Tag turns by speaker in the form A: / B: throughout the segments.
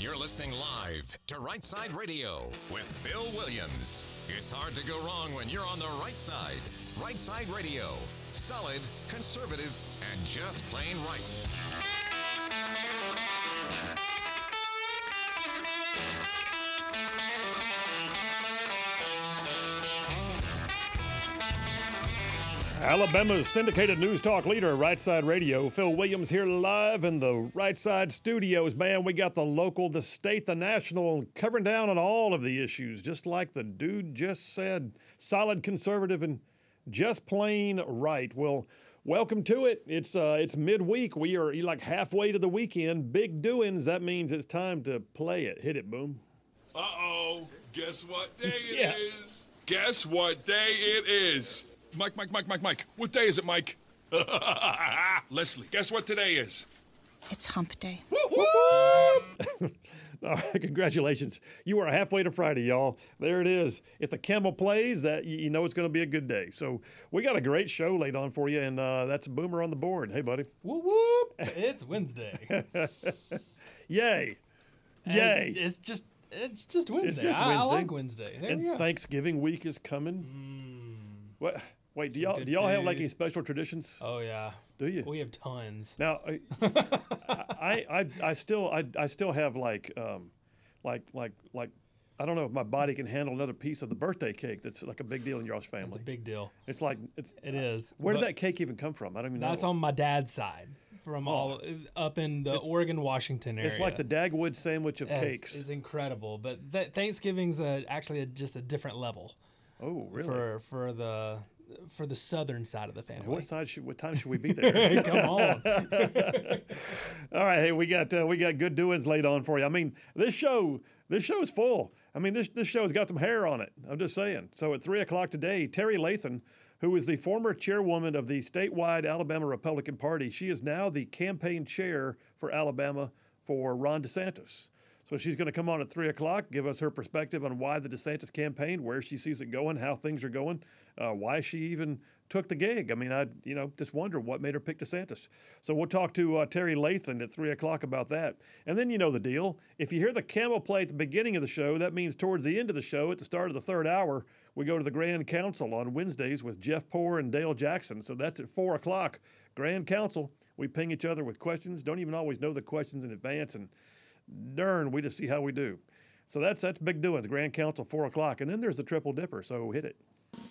A: You're listening live to Right Side Radio with Phil Williams. It's hard to go wrong when you're on the right side. Right Side Radio. Solid, conservative, and just plain right.
B: Alabama's syndicated news talk leader, Right Side Radio. Phil Williams here live in the Right Side studios. Man, we got the local, the state, the national, covering down on all of the issues, just like the dude just said. Solid, conservative, and just plain right. Well, welcome to it. It's midweek. We are like halfway to the weekend. Big doings. That means it's time to play it. Hit it, boom.
C: Uh-oh. Guess what day it
B: Yes.
C: is? Guess what day it is? Mike. What day is it, Mike? Leslie, guess what today is?
D: It's hump day.
B: All right, congratulations. You are halfway to Friday, y'all. There it is. If the camel plays, that you know it's going to be a good day. So we got a great show laid on for you, and that's Boomer on the board. Hey, buddy.
E: Whoop whoop! It's Wednesday.
B: Yay. Yay.
E: It's just Wednesday.
B: just
E: I
B: Wednesday.
E: like Wednesday. There
B: And
E: we go.
B: Thanksgiving week is coming. What? Wait, do
E: good
B: y'all have like
E: food.
B: any special traditions?
E: Oh yeah.
B: Do you?
E: We have tons.
B: Now, I still have like I don't know if my body can handle another piece of the birthday cake. That's like a big deal in y'all's family.
E: It's a big deal.
B: It's like
E: It is.
B: Where did
E: But
B: that cake even come from? I don't even know.
E: That's on my dad's side, from all up in the Oregon, Washington area.
B: It's like the Dagwood sandwich of cakes.
E: It's incredible. But Thanksgiving's actually just a different level.
B: Oh, really?
E: For the southern side of the family.
B: What time should we be there?
E: Come on.
B: All right, hey, we got good doings laid on for you. I mean, this show is full. I mean, this show's got some hair on it. I'm just saying. So at 3:00 today, Terry Lathan, who is the former chairwoman of the statewide Alabama Republican Party, she is now the campaign chair for Alabama for Ron DeSantis. So she's going to come on at 3:00, give us her perspective on why the DeSantis campaign, where she sees it going, how things are going, why she even took the gig. I mean, I just wonder what made her pick DeSantis. So we'll talk to Terry Lathan at 3:00 about that. And then you know the deal. If you hear the camel play at the beginning of the show, that means towards the end of the show, at the start of the third hour, we go to the Grand Council on Wednesdays with Jeff Poore and Dale Jackson. So that's at 4:00. Grand Council. We ping each other with questions. Don't even always know the questions in advance, and darn, we just see how we do. So that's big doings. Grand Council, 4:00. And then there's the Triple Dipper, so hit it.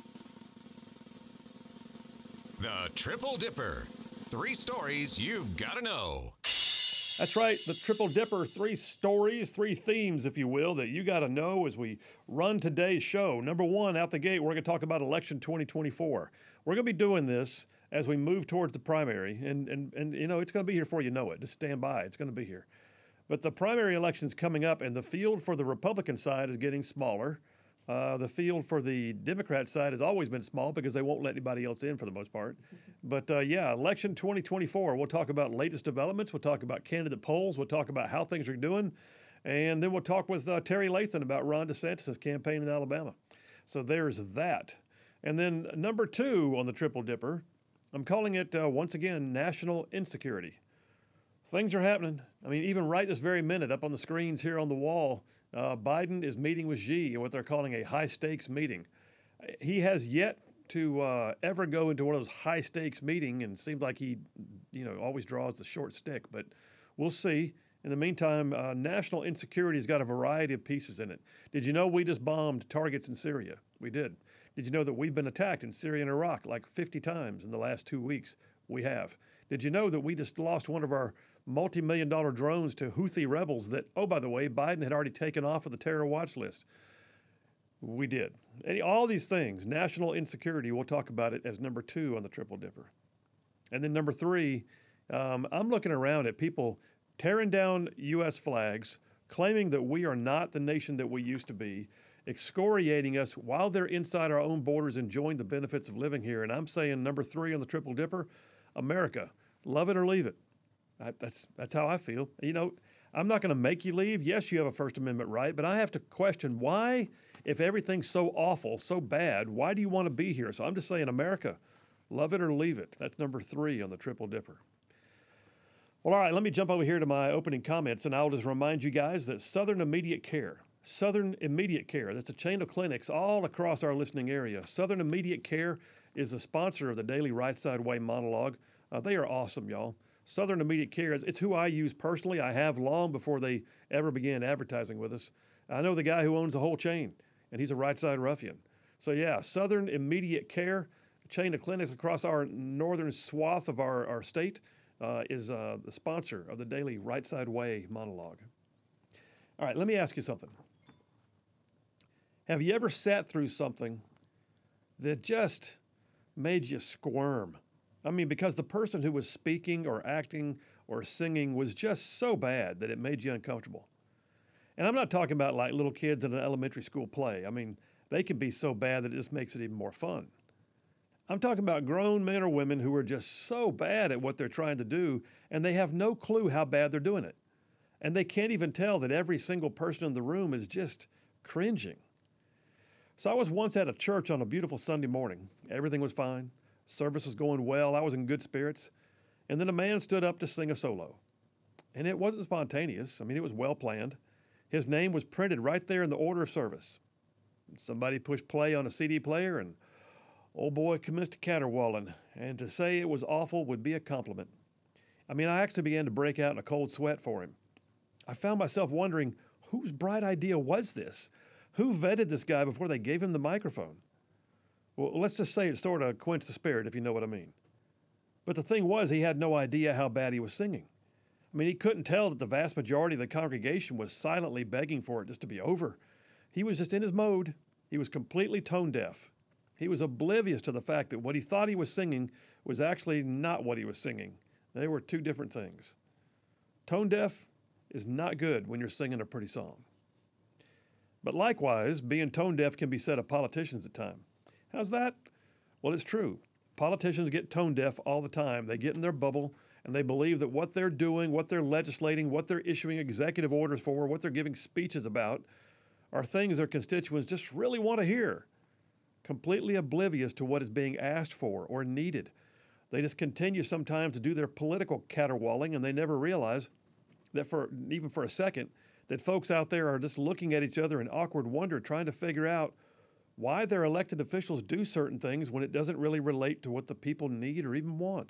A: The Triple Dipper. 3 stories you've got to know.
B: That's right, the Triple Dipper, 3 stories, 3 themes, if you will, that you got to know as we run today's show. Number 1, out the gate, we're going to talk about election 2024. We're going to be doing this as we move towards the primary, and it's going to be here before you know it. Just stand by. It's going to be here. But the primary election's coming up, and the field for the Republican side is getting smaller. The field for the Democrat side has always been small because they won't let anybody else in for the most part. But election 2024, we'll talk about latest developments. We'll talk about candidate polls. We'll talk about how things are doing. And then we'll talk with Terry Lathan about Ron DeSantis' campaign in Alabama. So there's that. And then number 2 on the Triple Dipper, I'm calling it, once again, national insecurity. Things are happening. I mean, even right this very minute, up on the screens here on the wall, Biden is meeting with Xi in what they're calling a high-stakes meeting. He has yet to ever go into one of those high-stakes meetings, and it seems like he, always draws the short stick. But we'll see. In the meantime, national insecurity has got a variety of pieces in it. Did you know we just bombed targets in Syria? We did. Did you know that we've been attacked in Syria and Iraq like 50 times in the last 2 weeks? We have. Did you know that we just lost one of our multi-million-dollar drones to Houthi rebels that, oh, by the way, Biden had already taken off of the terror watch list? We did. All these things, national insecurity, we'll talk about it as number 2 on the Triple Dipper. And then number 3, I'm looking around at people tearing down U.S. flags, claiming that we are not the nation that we used to be, excoriating us while they're inside our own borders enjoying the benefits of living here. And I'm saying number 3 on the Triple Dipper, America, love it or leave it. That's how I feel. I'm not going to make you leave. Yes, you have a First Amendment right, but I have to question why, if everything's so awful, so bad, why do you want to be here? So I'm just saying, America, love it or leave it. That's number 3 on the Triple Dipper. Well, all right, let me jump over here to my opening comments, and I'll just remind you guys that Southern Immediate Care, that's a chain of clinics all across our listening area. Southern Immediate Care is the sponsor of the daily Right Side Way monologue. They are awesome, y'all. Southern Immediate Care, it's who I use personally. I have long before they ever began advertising with us. I know the guy who owns the whole chain, and he's a Right Side ruffian. So yeah, Southern Immediate Care, a chain of clinics across our northern swath of our state, is the sponsor of the daily Right Side Way monologue. All right, let me ask you something. Have you ever sat through something that just made you squirm? I mean, because the person who was speaking or acting or singing was just so bad that it made you uncomfortable. And I'm not talking about like little kids in an elementary school play. I mean, they can be so bad that it just makes it even more fun. I'm talking about grown men or women who are just so bad at what they're trying to do, and they have no clue how bad they're doing it. And they can't even tell that every single person in the room is just cringing. So I was once at a church on a beautiful Sunday morning. Everything was fine. Service was going well. I was in good spirits. And then a man stood up to sing a solo. And it wasn't spontaneous. I mean, it was well planned. His name was printed right there in the order of service. Somebody pushed play on a CD player, and old boy commenced to caterwauling. And to say it was awful would be a compliment. I mean, I actually began to break out in a cold sweat for him. I found myself wondering, whose bright idea was this? Who vetted this guy before they gave him the microphone? Well, let's just say it sort of quenched the spirit, if you know what I mean. But the thing was, he had no idea how bad he was singing. I mean, he couldn't tell that the vast majority of the congregation was silently begging for it just to be over. He was just in his mode. He was completely tone deaf. He was oblivious to the fact that what he thought he was singing was actually not what he was singing. They were two different things. Tone deaf is not good when you're singing a pretty song. But likewise, being tone deaf can be said of politicians at times. How's that? Well, it's true. Politicians get tone deaf all the time. They get in their bubble and they believe that what they're doing, what they're legislating, what they're issuing executive orders for, what they're giving speeches about are things their constituents just really want to hear, completely oblivious to what is being asked for or needed. They just continue sometimes to do their political caterwauling, and they never realize that even for a second, that folks out there are just looking at each other in awkward wonder, trying to figure out why their elected officials do certain things when it doesn't really relate to what the people need or even want.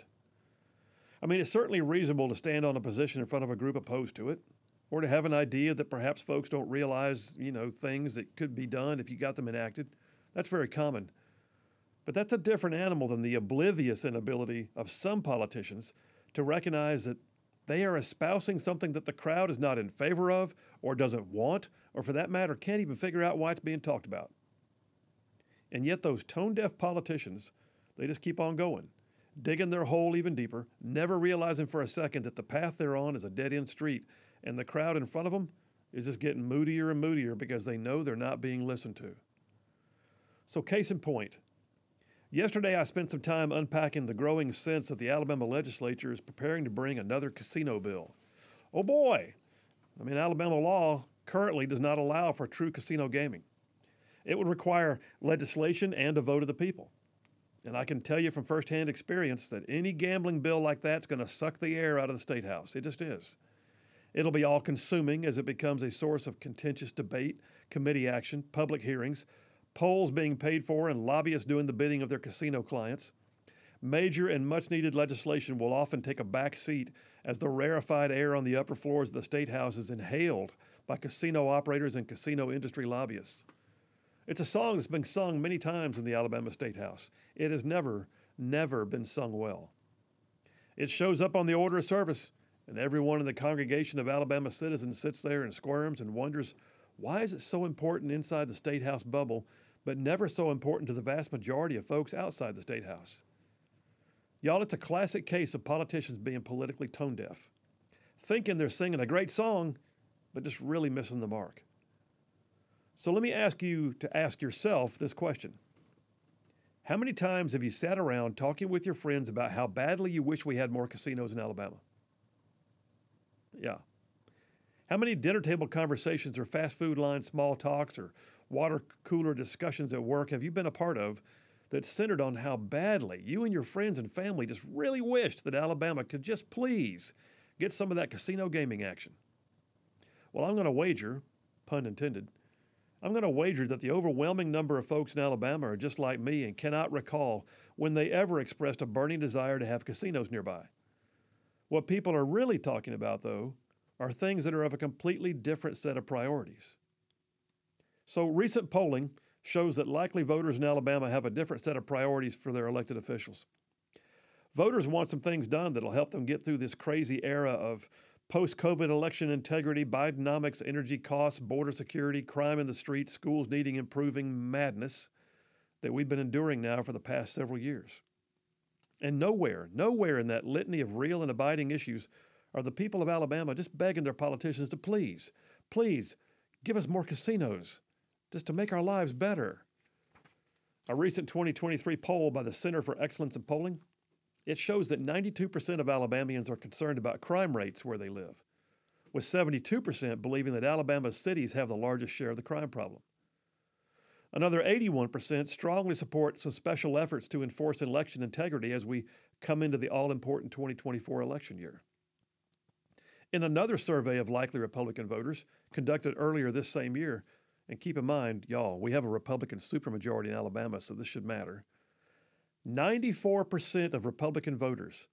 B: I mean, it's certainly reasonable to stand on a position in front of a group opposed to it, or to have an idea that perhaps folks don't realize, things that could be done if you got them enacted. That's very common. But that's a different animal than the oblivious inability of some politicians to recognize that they are espousing something that the crowd is not in favor of or doesn't want, or for that matter, can't even figure out why it's being talked about. And yet those tone-deaf politicians, they just keep on going, digging their hole even deeper, never realizing for a second that the path they're on is a dead-end street, and the crowd in front of them is just getting moodier and moodier because they know they're not being listened to. So case in point, yesterday I spent some time unpacking the growing sense that the Alabama legislature is preparing to bring another casino bill. Oh boy! I mean, Alabama law currently does not allow for true casino gaming. It would require legislation and a vote of the people. And I can tell you from firsthand experience that any gambling bill like that's going to suck the air out of the State House. It just is. It'll be all-consuming as it becomes a source of contentious debate, committee action, public hearings, polls being paid for, and lobbyists doing the bidding of their casino clients. Major and much-needed legislation will often take a back seat as the rarefied air on the upper floors of the State House is inhaled by casino operators and casino industry lobbyists. It's a song that's been sung many times in the Alabama State House. It has never been sung well. It shows up on the order of service, and everyone in the congregation of Alabama citizens sits there and squirms and wonders, why is it so important inside the State House bubble, but never so important to the vast majority of folks outside the State House? Y'all, it's a classic case of politicians being politically tone deaf, thinking they're singing a great song, but just really missing the mark. So let me ask you to ask yourself this question. How many times have you sat around talking with your friends about how badly you wish we had more casinos in Alabama? Yeah. How many dinner table conversations or fast food line small talks or water cooler discussions at work have you been a part of that centered on how badly you and your friends and family just really wished that Alabama could just please get some of that casino gaming action. Well, I'm going to wager, pun intended, I'm going to wager that the overwhelming number of folks in Alabama are just like me and cannot recall when they ever expressed a burning desire to have casinos nearby. What people are really talking about, though, are things that are of a completely different set of priorities. So recent polling shows that likely voters in Alabama have a different set of priorities for their elected officials. Voters want some things done that'll help them get through this crazy era of post-COVID election integrity, Bidenomics, energy costs, border security, crime in the streets, schools needing improving madness that we've been enduring now for the past several years. And nowhere in that litany of real and abiding issues are the people of Alabama just begging their politicians to please give us more casinos just to make our lives better. A recent 2023 poll by the Center for Excellence in Polling, it shows that 92% of Alabamians are concerned about crime rates where they live, with 72% believing that Alabama's cities have the largest share of the crime problem. Another 81% strongly support some special efforts to enforce election integrity as we come into the all-important 2024 election year. In another survey of likely Republican voters conducted earlier this same year, and keep in mind, y'all, we have a Republican supermajority in Alabama, so this should matter. 94% of Republican voters,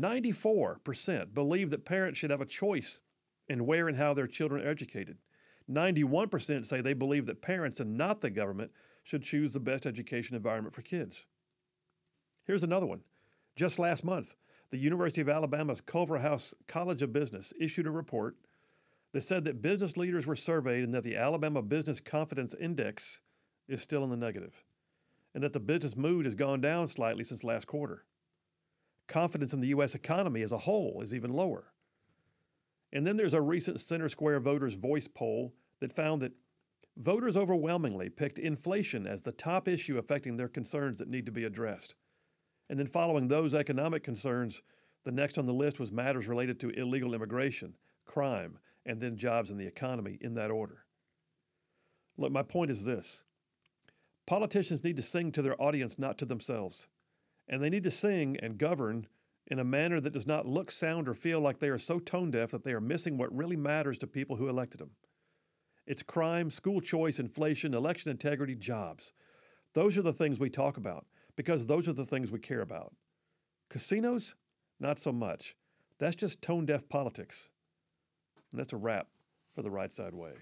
B: 94% believe that parents should have a choice in where and how their children are educated. 91% say they believe that parents and not the government should choose the best education environment for kids. Here's another one. Just last month, the University of Alabama's Culverhouse College of Business issued a report that said that business leaders were surveyed and that the Alabama Business Confidence Index is still in the negative, and that the business mood has gone down slightly since last quarter. Confidence in the U.S. economy as a whole is even lower. And then there's a recent Center Square Voters Voice poll that found that voters overwhelmingly picked inflation as the top issue affecting their concerns that need to be addressed. And then following those economic concerns, the next on the list was matters related to illegal immigration, crime, and then jobs in the economy in that order. Look, my point is this. Politicians need to sing to their audience, not to themselves. And they need to sing and govern in a manner that does not look, sound, or feel like they are so tone deaf that they are missing what really matters to people who elected them. It's crime, school choice, inflation, election integrity, jobs. Those are the things we talk about because those are the things we care about. Casinos? Not so much. That's just tone deaf politics. And that's a wrap for the Right Side Way.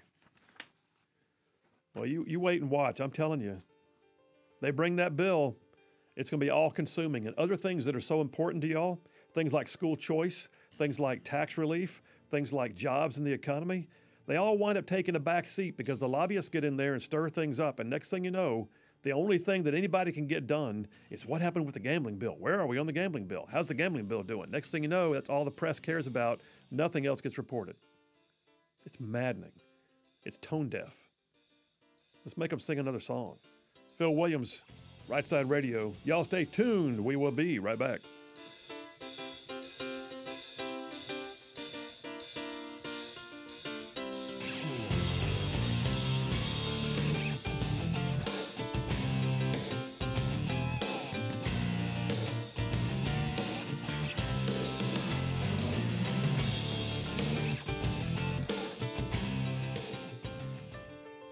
B: Well, you wait and watch. I'm telling you. They bring that bill, it's going to be all-consuming. And other things that are so important to y'all, things like school choice, things like tax relief, things like jobs in the economy, they all wind up taking a back seat because the lobbyists get in there and stir things up. And next thing you know, the only thing that anybody can get done is what happened with the gambling bill. Where are we on the gambling bill? How's the gambling bill doing? Next thing you know, that's all the press cares about. Nothing else gets reported. It's maddening. It's tone deaf. Let's make them sing another song. Phil Williams, Right Side Radio. Y'all stay tuned. We will be right back.